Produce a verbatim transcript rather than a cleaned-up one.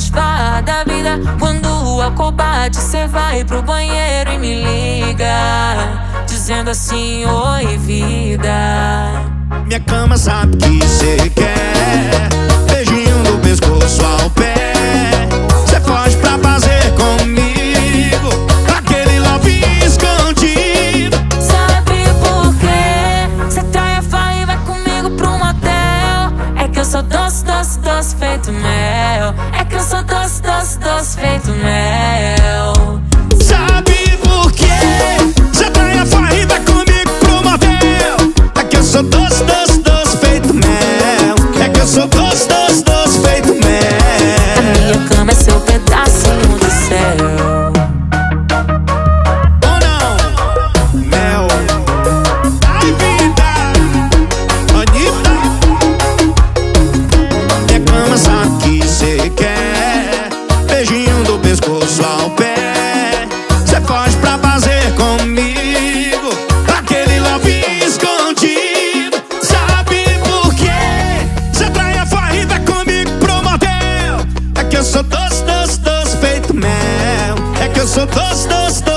nas farras da vida. Quando o álcool bate, cê vai pro banheiro e me liga, dizendo assim: oi, vida. Minha cama sabe que cê quer, beijinho no pescoço ao pé. Cê foge pra fazer comigo aquele love escondido. Sabe por quê? Cê trai a farra e vai comigo pro motel. É que eu sou doce, doce, doce feito mel. É que eu sou doce, doce, doce feito mel. Sabe por quê? Cê trai a farra e vai comigo pro motel. É que eu sou doce, doce, doce feito mel. É que eu sou doce, doce, doce feito mel. A minha cama é seu pedacinho do céu. Ou não? Mel. Ai, vida. Anitta. Minha cama sabe que cê quer, beijinho do pescoço ao pé. Cê foge pra fazer comigo aquele love escondido. Sabe por quê? Cê trai a farra e vai comigo pro motel. É que eu sou doce, doce, doce feito mel. É que eu sou doce, doce, doce